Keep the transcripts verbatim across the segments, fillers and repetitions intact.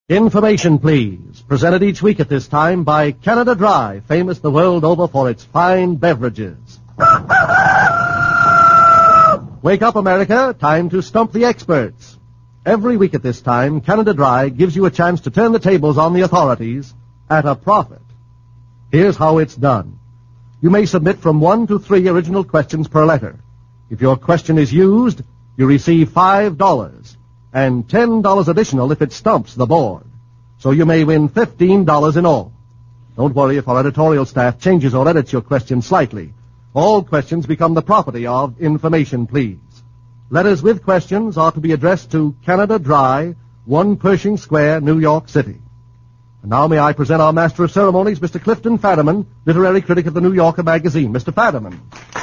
Information, please. Presented each week at this time by Canada Dry, famous the world over for its fine beverages. Wake up, America. Time to stump the experts. Every week at this time, Canada Dry gives you a chance to turn the tables on the authorities at a profit. Here's how it's done. You may submit from one to three original questions per letter. If your question is used, you receive five dollars, and ten dollars additional if it stumps the board. So you may win fifteen dollars in all. Don't worry if our editorial staff changes or edits your question slightly. All questions become the property of Information, please. Letters with questions are to be addressed to Canada Dry, one Pershing Square, New York City. And now may I present our Master of Ceremonies, Mister Clifton Fadiman, literary critic of the New Yorker magazine. Mister Fadiman.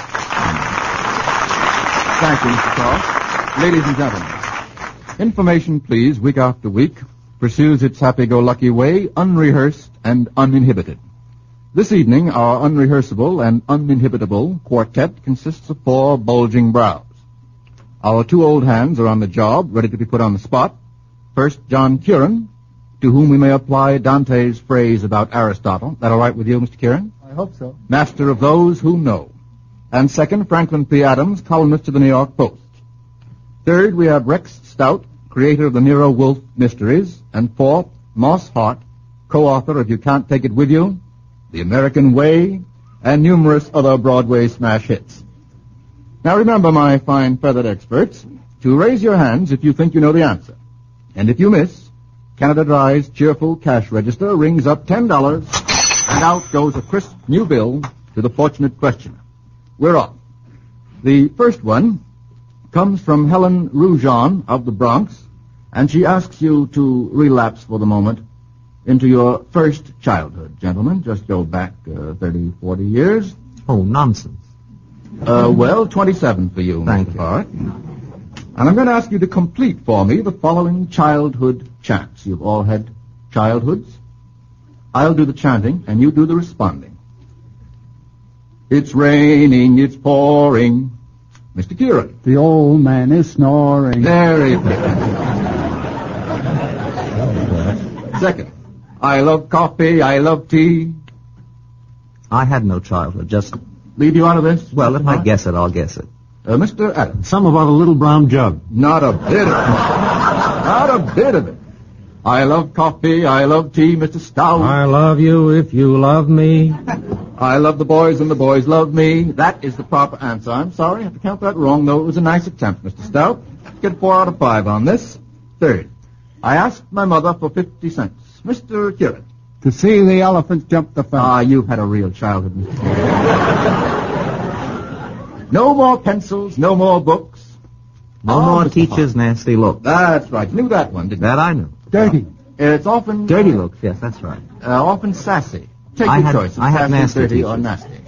Thank you, Mister Cross. Ladies and gentlemen, Information, please, week after week, pursues its happy-go-lucky way, unrehearsed and uninhibited. This evening, our unrehearsable and uninhibitable quartet consists of four bulging brows. Our two old hands are on the job, ready to be put on the spot. First, John Curran, to whom we may apply Dante's phrase about Aristotle. That all right with you, Mister Curran? I hope so. Master of those who know. And second, Franklin P. Adams, columnist of the New York Post. Third, we have Rex Stout, creator of the Nero Wolfe Mysteries. And fourth, Moss Hart, co-author of You Can't Take It With You, The American Way, and numerous other Broadway smash hits. Now remember, my fine feathered experts, to raise your hands if you think you know the answer. And if you miss, Canada Dry's cheerful cash register rings up ten dollars, and out goes a crisp new bill to the fortunate questioner. We're off. The first one comes from Helen Roujon of the Bronx, and she asks you to relapse for the moment into your first childhood, gentlemen. Just go back uh, thirty, forty years. Oh, nonsense. Uh, well, twenty-seven for you, Thank Mister you. Hart. And I'm going to ask you to complete for me the following childhood chants. You've all had childhoods. I'll do the chanting, and you do the responding. It's raining, it's pouring. Mister Curran. The old man is snoring. There it is. Second, I love coffee, I love tea. I had no childhood, just... Leave you out of this? Well, if I guess it, I'll guess it. Uh, Mister Adams. Some about a little brown jug. Not a bit of it. Not a bit of it. I love coffee, I love tea, Mister Stout. I love you if you love me. I love the boys and the boys love me. That is the proper answer. I'm sorry, I have to count that wrong, though it was a nice attempt, Mister Stout. Get four out of five on this. Third, I asked my mother for fifty cents. Mister Curran. To see the elephant jump the fence. Ah, you've had a real childhood, Mister Curran. No more pencils, no more books. No Oh, more Mister teachers' Hart. nasty looks. That's right. You knew that one, didn't you? That I knew. Dirty. It's often... Dirty looks, yes, that's right. Uh, often sassy. Take I your had- choice of I had sassy, nasty dirty, or teachers. nasty.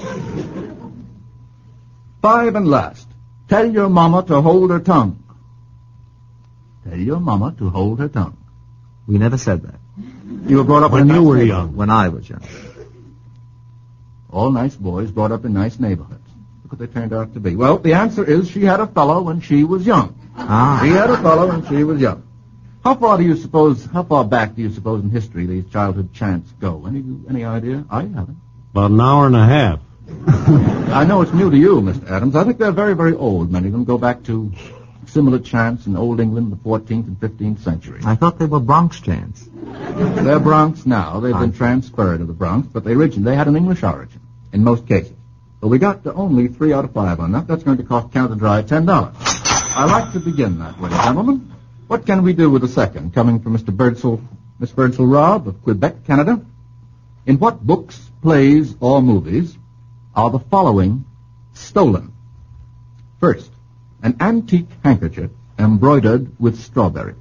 Five and last. Tell your mama to hold her tongue. Tell your mama to hold her tongue. We never said that. You were brought up When in a you nice were neighborhood. young. When I was young. All nice boys brought up in nice neighborhoods. Look what they turned out to be. Well, the answer is she had a fellow when she was young. Ah. She had a fellow when she was young. How far do you suppose, how far back do you suppose in history these childhood chants go? Any, any idea? I haven't. About an hour and a half. I know it's new to you, Mister Adams. I think they're very, very old. Many of them go back to similar chants in Old England in the fourteenth and fifteenth century. I thought they were Bronx chants. They're Bronx now. They've been transferred to the Bronx, but they origin they had an English origin in most cases. But we got to only three out of five on that. That's going to cost Canada Dry ten dollars. I like to begin that way, gentlemen. What can we do with the second, coming from Mister Birdsall, Miss Birdsall Robb of Quebec, Canada? In what books, plays, or movies are the following stolen? First, an antique handkerchief embroidered with strawberries.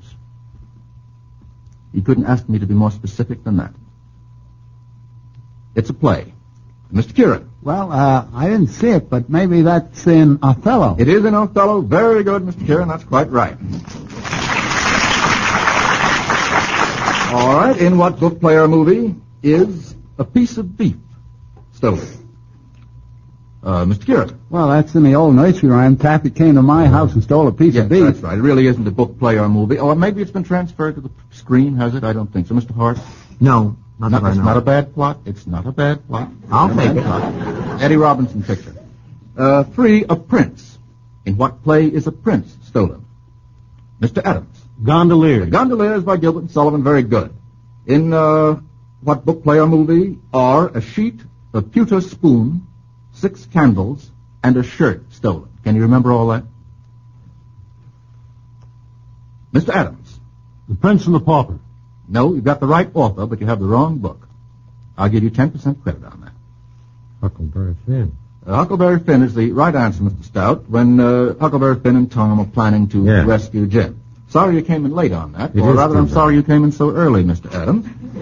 You couldn't ask me to be more specific than that. It's a play. Mister Curran. Well, uh, I didn't see it, but maybe that's in Othello. It is in Othello. Very good, Mister Curran. That's quite right. All right. In what book, play, or movie is a piece of beef stolen? Uh, Mister Kieran. Well, that's in the old nursery rhyme. Taffy came to my house and stole a piece Yes, of beef. that's right. It really isn't a book, play, or movie. Or maybe it's been transferred to the screen, has it? I don't think so. Mister Hart? No, not Not, that I it's know. not a bad plot. It's not a bad plot. I'll Not a take bad it. plot. Eddie Robinson picture. Uh, three, a prince. In what play is a prince stolen? Mister Adams. Gondolier. Gondoliers by Gilbert and Sullivan, very good. In uh, what book, play, or movie are a sheet, a pewter spoon, six candles, and a shirt stolen? Can you remember all that? Mister Adams. The Prince and the Pauper. No, you've got the right author, but you have the wrong book. I'll give you ten percent credit on that. Huckleberry Finn. Uh, Huckleberry Finn is the right answer, Mister Stout, when uh, Huckleberry Finn and Tom are planning to Yeah. rescue Jim. Sorry you came in late on that, It or is rather too I'm bad. sorry you came in so early, Mister Adams.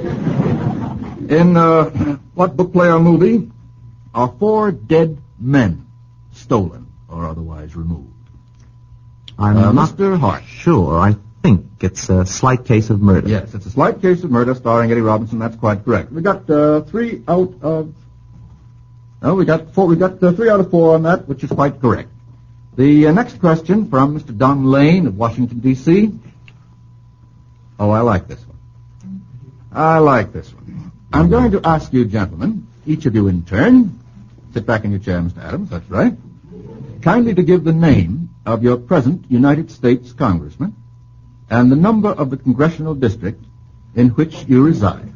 In uh, what book, play, or movie are four dead men stolen or otherwise removed? I'm Uh, not Mister Hart. sure. I think it's a slight case of murder. Yes, it's a slight case of murder starring Eddie Robinson. That's quite correct. We got uh, three out of. No, we got four. We got uh, three out of four on that, which is quite correct. The uh, next question from Mister Don Lane of Washington D C. Oh, I like this one. I like this one. I'm going to ask you, gentlemen, each of you in turn, sit back in your chair, Mister Adams. That's right. Kindly to give the name of your present United States Congressman and the number of the congressional district in which you reside.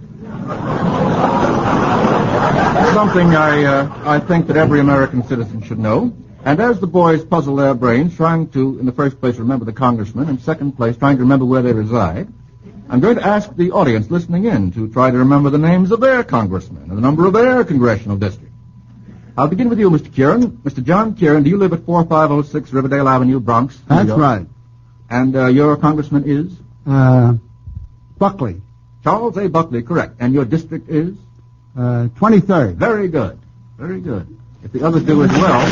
Something I, uh, I think that every American citizen should know. And as the boys puzzle their brains, trying to, in the first place, remember the congressman, and second place, trying to remember where they reside, I'm going to ask the audience listening in to try to remember the names of their congressmen and the number of their congressional district. I'll begin with you, Mister Kieran. Mister John Kieran, do you live at four five oh six Riverdale Avenue, Bronx? New That's York? right. And uh, your congressman is? Uh, Buckley, Charles A. Buckley, correct. And your district is? uh, twenty-third. Very good. Very good. If the others do as well.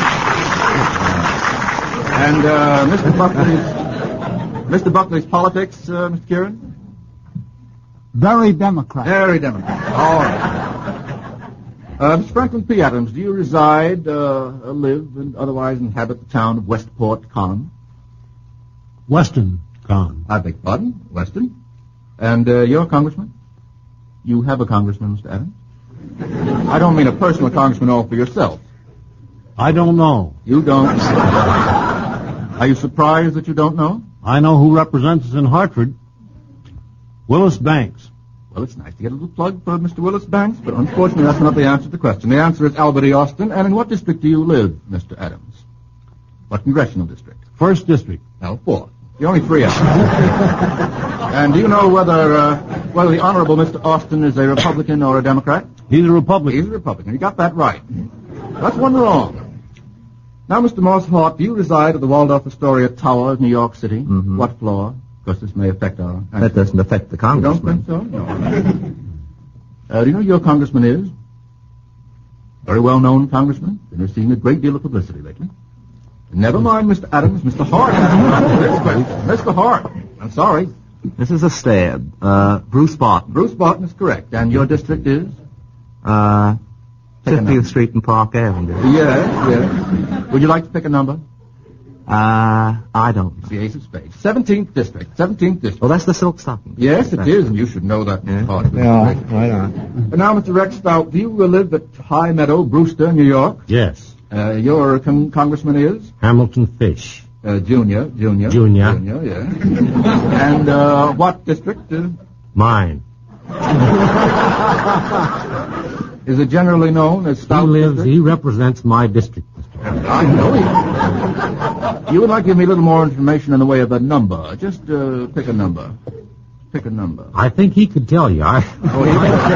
And uh, Mister Buckley's, Mister Buckley's politics, uh, Mister Kieran? Very Democrat. Very Democrat. All right. Uh, Mister Franklin P. Adams, do you reside, uh, live, and otherwise inhabit the town of Westport, Con? Weston Con. I beg pardon, Weston. And uh, you're a congressman? You have a congressman, Mister Adams? I don't mean a personal congressman all for yourself. I don't know. You don't. Are you surprised that you don't know? I know who represents us in Hartford. Willis Banks. Well, it's nice to get a little plug for Mister Willis Banks, but unfortunately that's not the answer to the question. The answer is Albert E. Austin. And in what district do you live, Mister Adams? What congressional district? First District. No, four. The only three out. And do you know whether uh, whether the Honorable Mister Austin is a Republican or a Democrat? He's a He's Republican. a Republican. You got that right. That's one wrong. Now, Mister Moss Hart, do you reside at the Waldorf Astoria Tower of New York City? Mhm. What floor? Because this may affect our... That doesn't affect the You don't congressman. think so? No. uh, do you know who your congressman is? Very well-known congressman. Been receiving a great deal of publicity lately. Never mind, Mister Adams. Mister Hart has to answer this question. Mister Hart. I'm sorry. This is a stab. Uh, Bruce Barton. Bruce Barton is correct. And your district is? Uh, Pick a number. fiftieth Street and Park Avenue. Yes, yes. Would you like to pick a number? Uh, I don't It's know. the ace of spades. seventeenth district. seventeenth district. Well, that's the silk stocking. Yes, it That's is, and you should know that. Yeah. Hart. why not? And now, Mister Rex Stout, do you live at High Meadow, Brewster, New York? Yes. Uh, your con- congressman is? Hamilton Fish. Uh, Junior, Junior. Junior. Junior, yeah. And uh, what district? Uh, Mine. is it generally known as He Stout lives, district? he represents my district, Mister Adams. I know you. You would like to give me a little more information in the way of a number. Just uh, pick a number. Pick a number. I think he could tell you. I, Oh,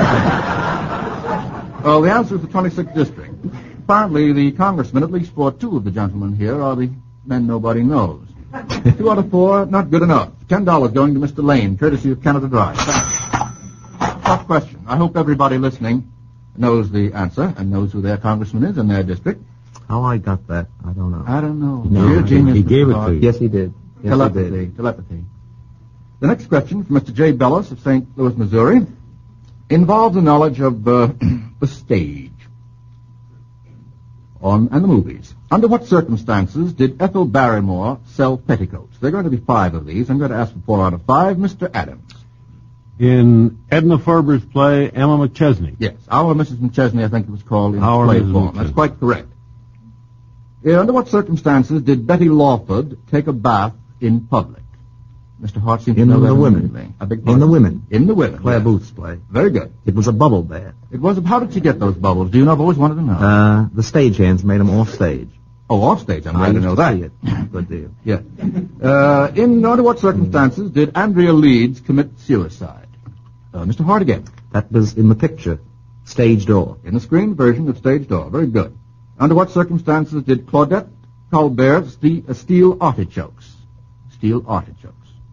you- well, the answer is the twenty-sixth district. Apparently, the congressmen, at least for two of the gentlemen here, are the men nobody knows. Two out of four, not good enough. Ten dollars going to Mister Lane, courtesy of Canada Dry. Thanks. Tough question. I hope everybody listening knows the answer and knows who their congressman is in their district. How I got that, I don't know. I don't know. No, Sheer he- genius, he Mister gave it Hart. to you. Yes, he did. Yes, he Telepathy. did. Telepathy. The next question from Mister J. Bellis of Saint Louis, Missouri, involves a knowledge of uh, the stage. on and the movies. Under what circumstances did Ethel Barrymore sell petticoats? There are going to be five of these. I'm going to ask for four out of five. Mister Adams. In Edna Ferber's play, Emma McChesney. Yes, Our Missus McChesney, I think it was called in Our play Missus form. That's McChesney. quite correct. Yeah, under what circumstances did Betty Lawford take a bath in public? Mister Hart seems to In know the that women. immediately. I beg In pardon? the women. In the women. Claire yes. Booth's play. Very good. It was a bubble bath. It was. How did she get those bubbles? Do you know? I've always wanted to know. Uh, the stagehands made them off stage. oh, off stage. I'm I glad to used know to that. see it. Good deal. Yeah. Uh, in under what circumstances did Andrea Leeds commit suicide? Uh, Mister Hart again. That was in the picture. Stage door. In the screen version of Stage Door. Very good. Under what circumstances did Claudette Colbert ste- uh, steal artichokes? Steal artichokes.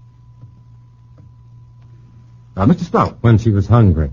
Uh, Mister Stout. When she was hungry.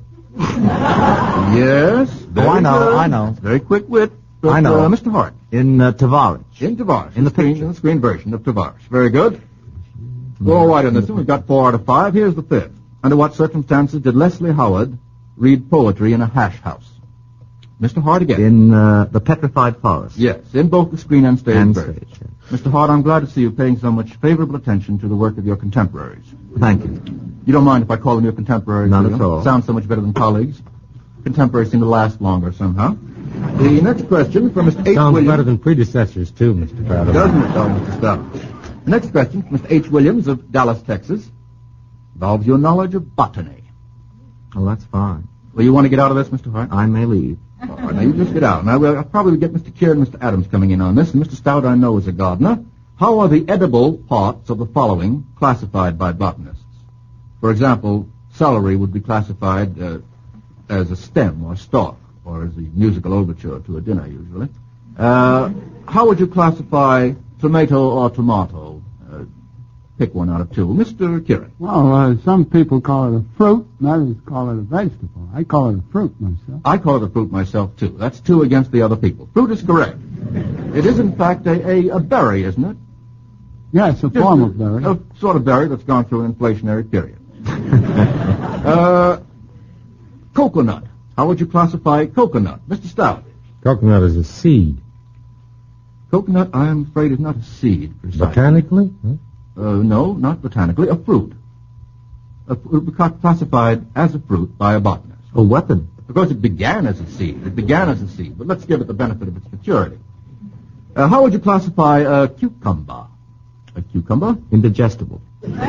Yes. Oh, I very know, good. I know. Very quick wit. But, I know. Uh, Mister Hart. In uh, Tavares. In Tavares. In the screen, picture. in the screen version of Tavares. Very good. We're all right on this one. We've got four out of five. Here's the fifth. Under what circumstances did Leslie Howard read poetry in a hash house? Mister Hart again. In uh, the Petrified Forest. Yes, in both the screen and stage And version. stage, yes. Mister Hart, I'm glad to see you paying so much favorable attention to the work of your contemporaries. Thank you. You don't mind if I call them your contemporaries? Not do you? at all. Sounds so much better than colleagues. Contemporaries seem to last longer somehow. The next question from Mister H. Sounds Williams. better than predecessors, too, Mister Crowder. Doesn't it, though, Mister Stout? The next question from Mister H. Williams of Dallas, Texas, involves your knowledge of botany. Oh, that's fine. Well, you want to get out of this, Mister Hart? I may leave. All right, now you just get out. Now, we'll I'll probably get Mister Keir and Mister Adams coming in on this, and Mister Stout I know is a gardener. How are the edible parts of the following classified by botanists? For example, celery would be classified uh, as a stem or stalk, or as the musical overture to a dinner, usually. Uh, how would you classify tomato or tomato? Uh, pick one out of two. Mister Kieran. Well, uh, some people call it a fruit, and others call it a vegetable. I call it a fruit myself. I call it a fruit myself, too. That's two against the other people. Fruit is correct. It is, in fact, a, a, a berry, isn't it? Yes, a Just form a- of berry. A sort of berry that's gone through an inflationary period. uh, coconut. How would you classify coconut? Mister Stout. Coconut is a seed. Coconut, I am afraid, is not a seed, precisely. Botanically? Huh? Uh, no, not botanically. A fruit. A, it would be cla- classified as a fruit by a botanist. A weapon. Because it began as a seed. It began as a seed, but let's give it the benefit of its maturity. Uh, how would you classify a cucumber? A cucumber? Indigestible.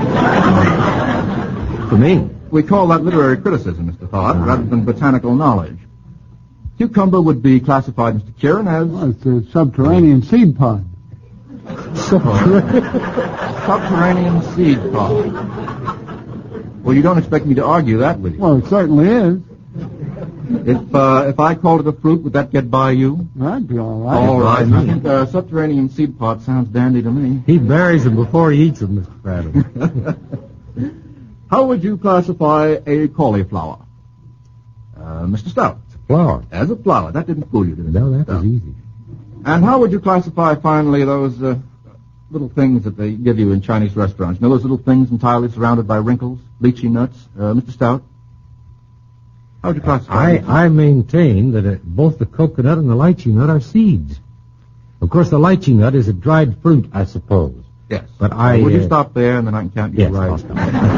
For me. We call that literary criticism, Mister Hart, rather than botanical knowledge. Cucumber would be classified, Mister Kieran, as Well, it's a subterranean seed pod. subterranean seed pod. Well, you don't expect me to argue that with you. Well, it certainly is. If uh, if I called it a fruit, would that get by you? That'd be all right. All right. I think uh, subterranean seed pod sounds dandy to me. He buries them before he eats them, Mister Crowder. How would you classify a cauliflower? Uh, Mister Stout. Flower. As a flower. That didn't fool you, did it? No, that No. was easy. And how would you classify, finally, those uh, little things that they give you in Chinese restaurants? You know those little things entirely surrounded by wrinkles? Lychee nuts? Uh, Mister Stout? How would you classify I, them? I maintain that uh, both the coconut and the lychee nut are seeds. Of course, the lychee nut is a dried fruit, I suppose. Yes. But I, Would you uh, stop there, and then I can count you Yes, right? I'll stop.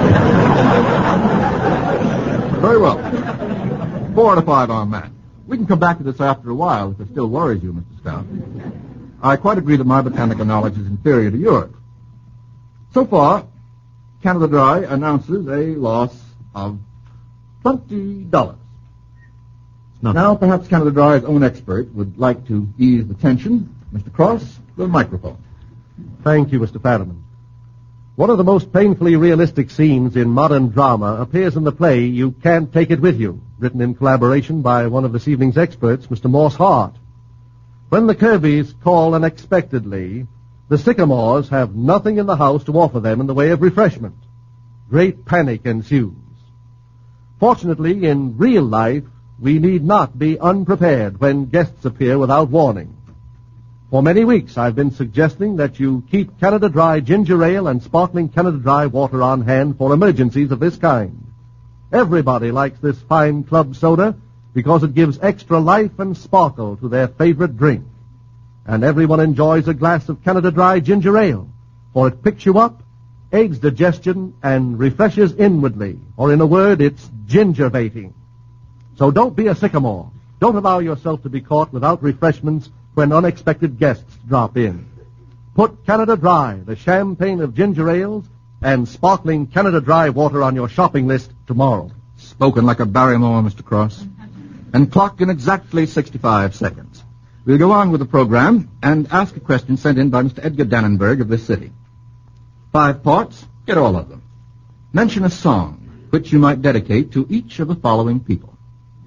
Very well. Four out of five on that. We can come back to this after a while if it still worries you, Mister Stout. I quite agree that my botanical knowledge is inferior to yours. So far, Canada Dry announces a loss of twenty dollars. Nothing. Now, perhaps Canada Dry's own expert would like to ease the tension. Mister Cross, the microphone. Thank you, Mister Fadiman. One of the most painfully realistic scenes in modern drama appears in the play You Can't Take It With You, written in collaboration by one of this evening's experts, Mister Morse Hart. When the Kirbys call unexpectedly, the Sycamores have nothing in the house to offer them in the way of refreshment. Great panic ensues. Fortunately, in real life, we need not be unprepared when guests appear without warning. For many weeks, I've been suggesting that you keep Canada Dry ginger ale and sparkling Canada Dry water on hand for emergencies of this kind. Everybody likes this fine club soda because it gives extra life and sparkle to their favorite drink. And everyone enjoys a glass of Canada Dry ginger ale, for it picks you up, aids digestion, and refreshes inwardly, or in a word, it's gingervating. So don't be a sycamore. Don't allow yourself to be caught without refreshments when unexpected guests drop in. Put Canada Dry, the champagne of ginger ales, and sparkling Canada Dry water on your shopping list tomorrow. Spoken like a Barrymore, Mister Cross. And clocked in exactly sixty-five seconds. We'll go on with the program and ask a question sent in by Mister Edgar Dannenberg of this city. Five parts, get all of them. Mention a song which you might dedicate to each of the following people.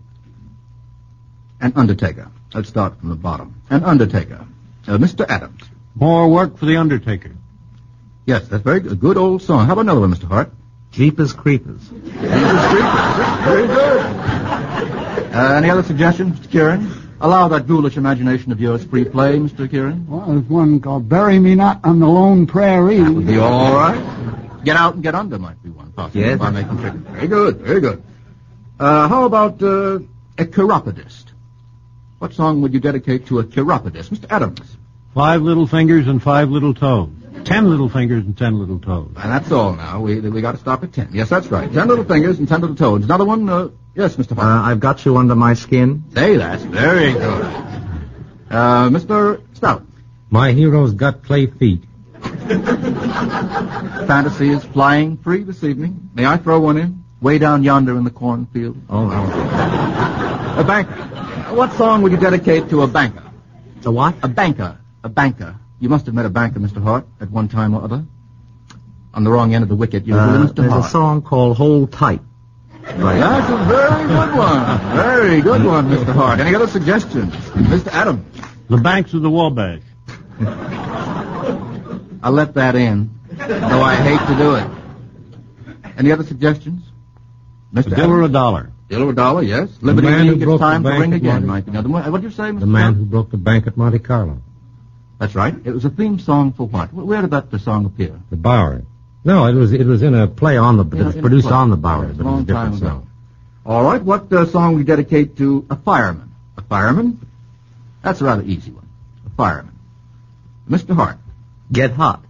An undertaker. Let's start from the bottom. An undertaker. Uh, Mister Adams. More work for the undertaker. Yes, that's very good. A good old song. How about another one, Mister Hart? Jeepers Creepers. Very good. Uh, any other suggestions, Mister Kieran? Allow that ghoulish imagination of yours free play, Mister Kieran. Well, there's one called Bury Me Not on the Lone Prairie. That would be all right. Get Out and Get Under might be one possible. Yes. By making chicken. Very good, very good. Uh, how about uh, a chiropodist? What song would you dedicate to a chiropodist? Mister Adams. Five little fingers and five little toes. Ten little fingers and ten little toes. And that's all now. We we got to stop at ten. Yes, that's right. Ten little fingers and ten little toes. Another one? Uh, yes, Mister Uh, Hart. I've got you under my skin. Say, that's very good. Uh, Mister Stout. My hero's got clay feet. Fantasy is flying free this evening. May I throw one in? Way down yonder in the cornfield. Oh, no. A banker. What song would you dedicate to a banker? The what? A banker. A banker. You must have met a banker, Mister Hart, at one time or other. On the wrong end of the wicket, usually, Uh, Mister there's Hart. a song called Hold Tight. Right. That's a very good one. Very good one, Mister Hart. Any other suggestions? Mister Adams. The banks of the Wabash. I'll let that in, though I hate to do it. Any other suggestions? Mister A dollar a Adams. dollar. Dillar a dollar, yes. Liberty man who League, it's broke the time to bank ring at again, Monte- might be another one. What did you say, Mister The man Hart? who broke the bank at Monte Carlo. That's right. It was a theme song for what? Where did that the song appear? The Bowery. No, it was it was in a play on the. In It a- was in a produced play. on the Bowery, Yes, but a it was long a different time ago. song. All right. What uh, song we dedicate to a fireman? A fireman? That's a rather easy one. A fireman. Mister Hart. Get Hot.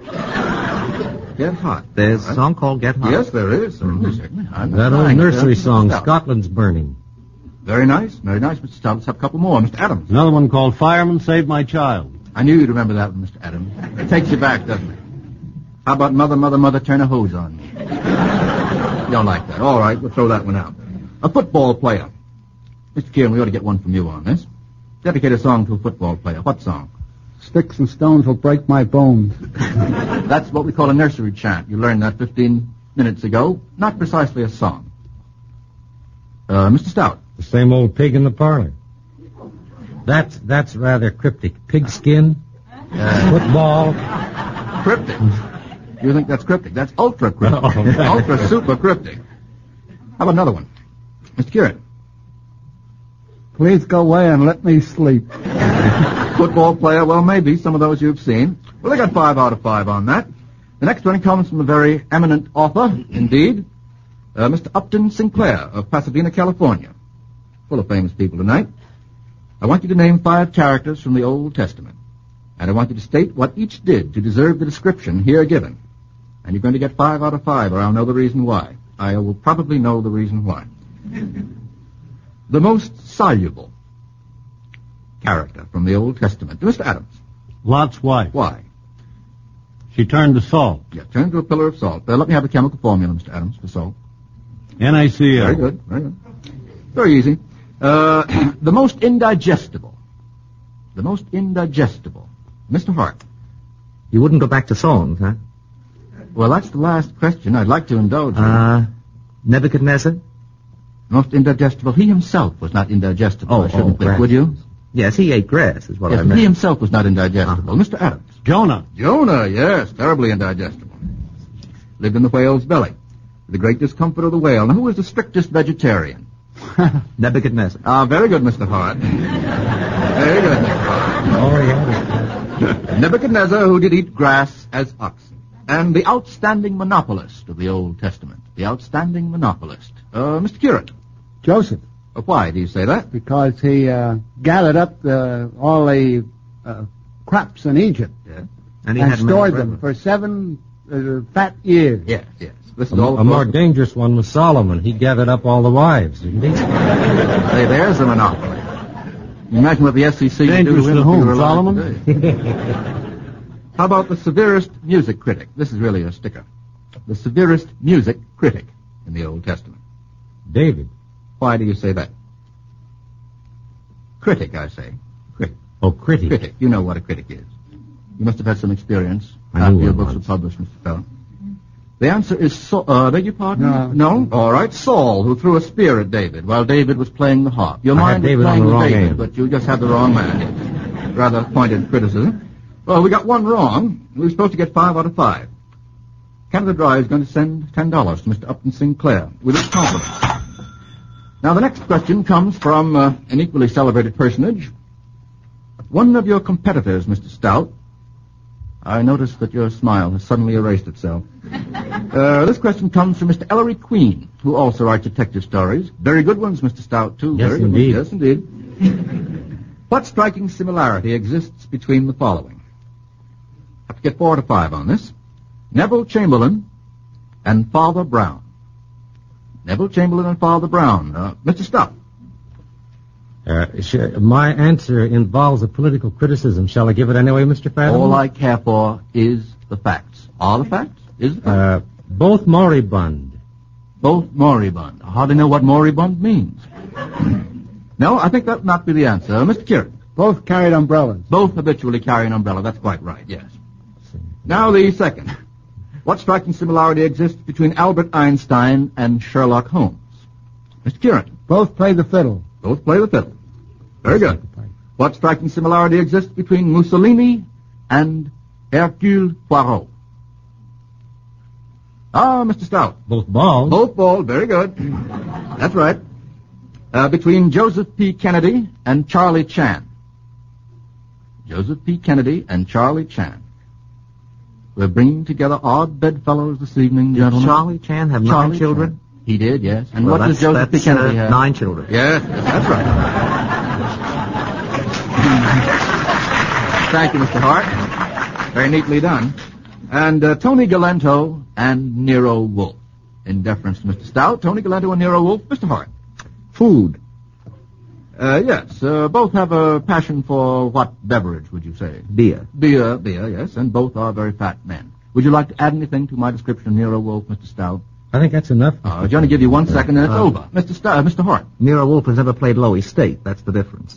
Get Hot. There's All a right. song called Get Hot. Yes, there is. Certainly, certainly. I'm not That old denying it. nursery Uh, song, Mister Stout. Scotland's Burning. Very nice. Very nice, Mister Stout. Let's have a couple more. Mister Adams. Another one called Fireman Save My Child. I knew you'd remember that one, Mister Adams. It takes you back, doesn't it? How about Mother, Mother, Mother, Turn a Hose on Me? You don't like that. All right, we'll throw that one out. A football player. Mister Kieran, we ought to get one from you on this. Dedicate a song to a football player. What song? Sticks and stones will break my bones. That's what we call a nursery chant. You learned that fifteen minutes ago. Not precisely a song. Uh, Mister Stout. The same old pig in the parlor. That's that's rather cryptic. Pigskin, Uh, football. cryptic. You think that's cryptic? That's ultra cryptic. Oh, okay. Ultra super cryptic. How about another one? Mister Kieran. Please go away and let me sleep. Football player, well, maybe. Some of those you've seen. Well, they got five out of five on that. The next one comes from a very eminent author, indeed, uh, Mister Upton Sinclair of Pasadena, California. Full of famous people tonight. I want you to name five characters from the Old Testament. And I want you to state what each did to deserve the description here given. And you're going to get five out of five, or I'll know the reason why. I will probably know the reason why. The most soluble character from the Old Testament. Mister Adams. Lot's wife. Why? She turned to salt. Yeah, turn to a pillar of salt. Uh, let me have the chemical formula, Mister Adams, for salt. N A C L. Very good, very good. Very easy. Uh, the most indigestible. The most indigestible. Mister Hart. You wouldn't go back to songs, huh? Well, that's the last question. I'd like to indulge you. Uh, Nebuchadnezzar? Most indigestible. He himself was not indigestible. Oh, I shouldn't oh, think, grass. would you? Yes, he ate grass, is what Yes, I but meant. he himself was not indigestible. Mister Adams. Jonah. Jonah, yes, terribly indigestible. Lived in the whale's belly. The great discomfort of the whale. Now, who was the strictest vegetarian? Nebuchadnezzar. Ah, very good, Mister Hart. Very good, Mister Hart. Oh, yeah. Nebuchadnezzar, who did eat grass as oxen. And the outstanding monopolist of the Old Testament. The outstanding monopolist. Uh, Mister Curate. Joseph, Uh, why do you say that? because he uh, gathered up the, all the uh, crops in Egypt Yes. And he and had stored many them brethren. for seven uh, fat years. Yes, yes. This is A, all a more dangerous one was Solomon. He gathered up all the wives, didn't he? Say, there's the monopoly. You imagine what the S E C would do Dangerous to him to if he whom, were alive Solomon? today. How about the severest music critic? This is really a sticker. The severest music critic in the Old Testament. David. Why do you say that? Critic, I say. Critic. Oh, critic. Critic. You know what a critic is. You must have had some experience I after knew your one books were once. published, Mister Fell. The answer is Saul. Uh, beg your pardon? No. No? All right. Saul, who threw a spear at David while David was playing the harp. Your I mind had was David on playing the with wrong David, hand. but you just had the wrong man. Rather pointed criticism. Well, we got one wrong. We were supposed to get five out of five. Canada Dry is going to send ten dollars to Mister Upton Sinclair with its compliment. Now, the next question comes from uh, an equally celebrated personage. One of your competitors, Mister Stout. I notice that your smile has suddenly erased itself. Uh, this question comes from Mister Ellery Queen, who also writes detective stories. Very good ones, Mister Stout, too. Yes, Very good indeed. ones. Yes, indeed. What striking similarity exists between the following? I have to get four to five on this. Neville Chamberlain and Father Brown. Neville Chamberlain and Father Brown. Uh, Mister Stout. Uh, sh- my answer involves a political criticism. Shall I give it anyway, Mister Fathom? All I care for is the facts. Are the facts? Is the facts? Uh, both moribund. Both moribund. I hardly know what moribund means. No, I think that would not be the answer. Uh, Mister Kieran. Both carried umbrellas. Both habitually carry an umbrella. That's quite right, yes. Now the second. What striking similarity exists between Albert Einstein and Sherlock Holmes? Mister Kieran. Both play the fiddle. Both play the fiddle. Very good. What striking similarity exists between Mussolini and Hercule Poirot? Ah, Mister Stout. Both bald. Both bald. Very good. That's right. Uh, between Joseph P. Kennedy and Charlie Chan. Joseph P. Kennedy and Charlie Chan. We're bringing together odd bedfellows this evening, Did gentlemen. Charlie Chan have Charlie nine children? Chan. He did, yes. And Well, what does that's- Joseph P. that's, Kennedy uh, have? Nine children. Yes, yes, that's right. Thank you, Mister Hart. Very neatly done. And uh, Tony Galento and Nero Wolfe. In deference to Mister Stout, Tony Galento and Nero Wolfe. Mister Hart. Food. Uh, yes, uh, both have a passion for what beverage, would you say? Beer. Beer, beer, yes, and both are very fat men. Would you like to add anything to my description of Nero Wolfe, Mister Stout? I think that's enough. Uh, I'm going to give you one second and it's Uh, over. Mister Stout, uh, Mister Hart. Nero Wolfe has never played Lowie State. That's the difference.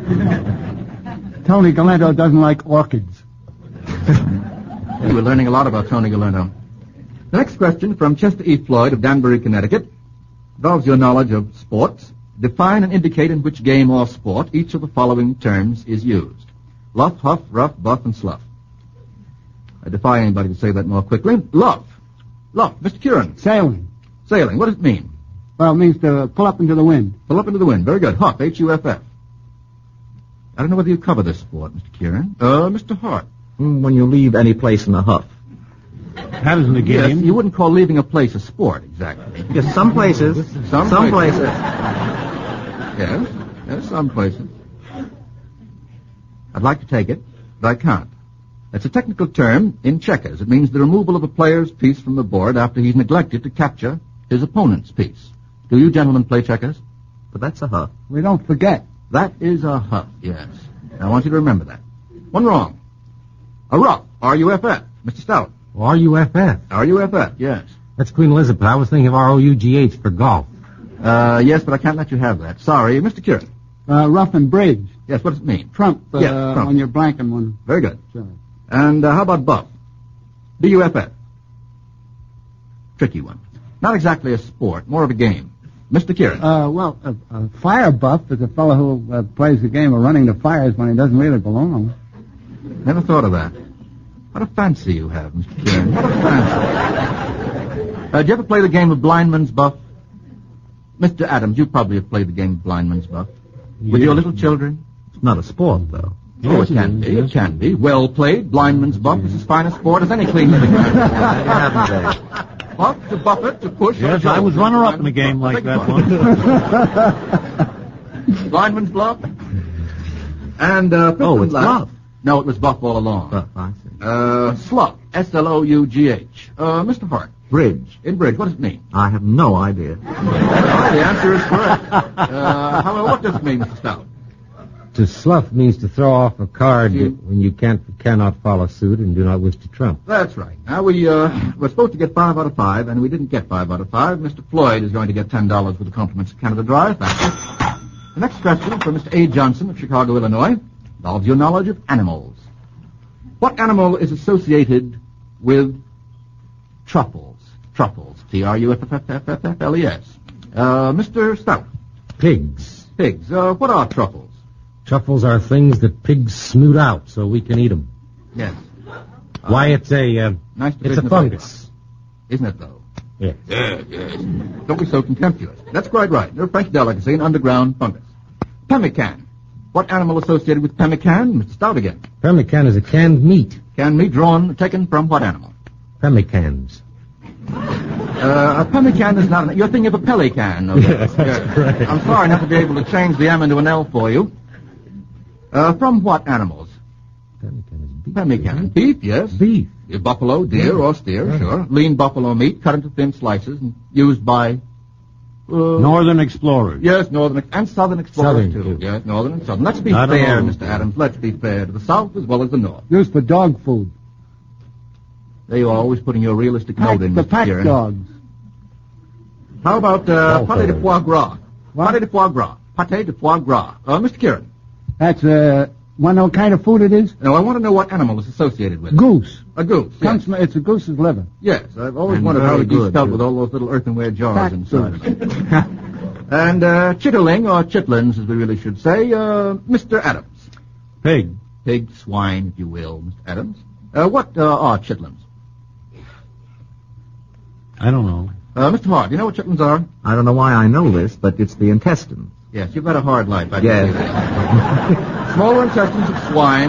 Tony Galento doesn't like orchids. Yeah, we're learning a lot about Tony Galento. The next question from Chester E. Floyd of Danbury, Connecticut, involves your knowledge of sports. Define and indicate in which game or sport each of the following terms is used. Luff, huff, rough, buff, and slough. I defy anybody to say that more quickly. Luff. Luff. Mister Kieran. Sailing. Sailing. What does it mean? Well, it means to pull up into the wind. Pull up into the wind. Very good. Huff. H U F F. I don't know whether you cover this sport, Mister Kieran. Uh, Mister Hart. Mm, When you leave any place in a huff. That isn't a Yes, game. you wouldn't call leaving a place a sport, exactly. Yes, some places. Some some places. places. Yes, yes, some places. I'd like to take it, but I can't. It's a technical term in checkers. It means the removal of a player's piece from the board after he's neglected to capture his opponent's piece. Do you gentlemen play checkers? But that's a huff. We don't forget. That is a huff, yes. I want you to remember that. One wrong. A ruff, R U F F. Mister Stout. R U F F. R U F F, yes. That's Queen Elizabeth. I was thinking of R O U G H for golf. Uh, yes, but I can't let you have that. Sorry. Mister Kieran. Uh, rough and bridge. Yes, what does it mean? Trump, uh, Yes, trump. when you're blanking one. Very good. Sure. And uh, how about buff? B U F F. Tricky one. Not exactly a sport, more of a game. Mister Kieran. Uh, well, a, a fire buff is a fellow who uh, plays the game of running the fires when he doesn't really belong. Never thought of that. What a fancy you have, Mister Kieran. What a fancy. Uh, do you ever play the game of blindman's buff? Mister Adams, you probably have played the game of blindman's buff. With your little children? It's not a sport, though. Oh, it can be. It can be. Well played. Blindman's buff is as fine a sport as any clean living man. Haven't they? Buff, to buff it, to push. Yes, or I was to- runner-up in a game like that one. once. Blindman's bluff. And, uh, Oh, it's Bluff. bluff. No, it was Buff all along. Buff, I see. Uh, Slug, S L O U G H. Uh, Mister Hart, Bridge. in bridge, what does it mean? I have no idea. Well, the answer is correct. Uh, however, what does it mean, Mister Stout? To slough means to throw off a card You- when you can't cannot follow suit and do not wish to trump. That's right. Now, we uh, were supposed to get five out of five, and we didn't get five out of five. Mister Floyd is going to get ten dollars with the compliments of Canada Dry. Thank you. The next question from Mister A. Johnson of Chicago, Illinois, involves your knowledge of animals. What animal is associated with truffles? Truffles. T R U F F F F F L E S. Uh, Mister Stout. Pigs. Pigs. Uh, what are truffles? Truffles are things that pigs snoot out so we can eat them. Yes. Why, it's a uh, Nice it's division a of fungus. Isn't it, though? Yes. Yes, yes. Don't be so contemptuous. That's quite right. They're a French delicacy, an underground fungus. Pemmican. What animal associated with pemmican? Mister Stout again. Pemmican is a canned meat. Canned meat drawn, taken from what animal? Pemmicans. Uh, a pemmican is not an... You're thinking of a pelican. No doubt. Yes, that's correct. I'm sorry not to be able to change the M into an L for you. Uh, from what animals? Pemmican is beef. Pemmican. Beef, yes. Beef. Uh, Buffalo, deer, or steer, Yeah. sure. Lean buffalo meat, cut into thin slices, and used by... Uh, Northern explorers. Yes, northern and southern explorers, Southern, too. too. Yes, northern and southern. Let's be I don't fair, know. Mister Adams. Let's be fair to the south as well as the north. Used for dog food. There you are, always putting your realistic Pack, note in, the Mister pack Kieran. dogs. How about uh, Oh, pâté de uh, foie gras? What? Pâté de foie gras. Pâté de foie gras. Uh, Mister Kieran. That's, uh, want to know what kind of food it is? Now, I want to know what animal is associated with it. Goose. A goose. Yes. Comes from, it's a goose's liver. Yes, I've always And wondered how very the goose good, felt too. with all those little earthenware jars Fat inside of it. And uh, chitterling, or chitlins, as we really should say, uh, Mister Adams. Pig. Pig, swine, if you will, Mister Adams. Uh, what uh, are chitlins? I don't know. Uh, Mister Hart, you know what chitlins are? I don't know why I know this, but it's the intestine. Yes, you've had a hard life. I can Yes. see that. Smaller intestines of swine,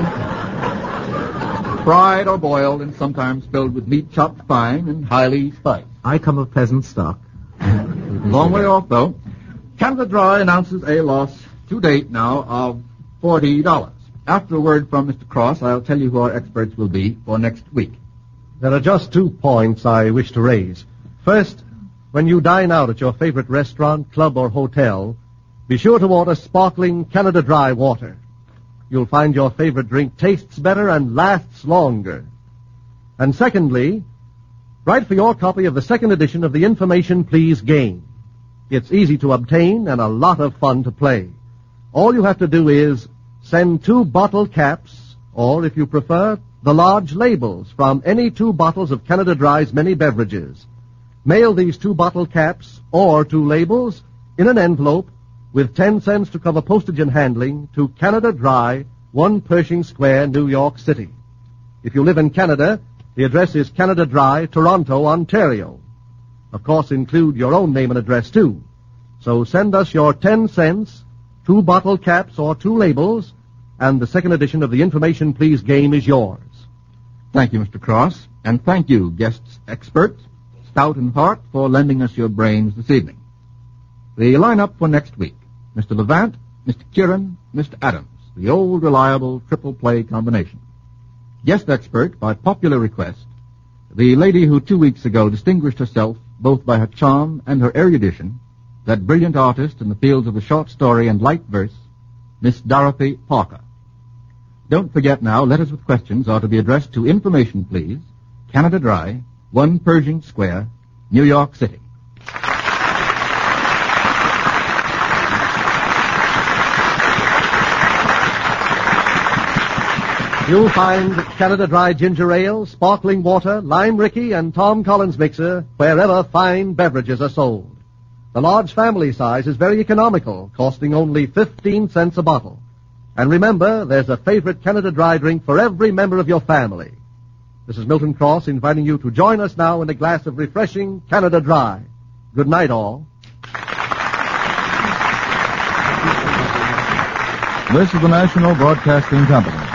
fried or boiled, and sometimes filled with meat chopped fine and highly spiced. I come of peasant stock. Long way off, though. Canada Dry announces a loss to date now of forty dollars. After a word from Mister Cross, I'll tell you who our experts will be for next week. There are just two points I wish to raise. First, when you dine out at your favorite restaurant, club, or hotel, be sure to order sparkling Canada Dry water. You'll find your favorite drink tastes better and lasts longer. And secondly, write for your copy of the second edition of the Information Please game. It's easy to obtain and a lot of fun to play. All you have to do is send two bottle caps, or if you prefer, the large labels from any two bottles of Canada Dry's many beverages. Mail these two bottle caps or two labels in an envelope with ten cents to cover postage and handling to Canada Dry, one Pershing Square, New York City. If you live in Canada, the address is Canada Dry, Toronto, Ontario. Of course, include your own name and address, too. So send us your ten cents, two bottle caps or two labels, and the second edition of the Information Please game is yours. Thank you, Mister Cross, and thank you, guests experts, Stout and Hart, for lending us your brains this evening. The lineup for next week: Mister Levant, Mister Kieran, Mister Adams, the old reliable triple play combination. Guest expert, by popular request, the lady who two weeks ago distinguished herself both by her charm and her erudition, that brilliant artist in the fields of the short story and light verse, Miss Dorothy Parker. Don't forget now, letters with questions are to be addressed to Information Please, Canada Dry, one Pershing Square, New York City. You'll find Canada Dry Ginger Ale, Sparkling Water, Lime Ricky, and Tom Collins Mixer wherever fine beverages are sold. The large family size is very economical, costing only fifteen cents a bottle. And remember, there's a favorite Canada Dry drink for every member of your family. This is Milton Cross inviting you to join us now in a glass of refreshing Canada Dry. Good night, all. This is the National Broadcasting Company.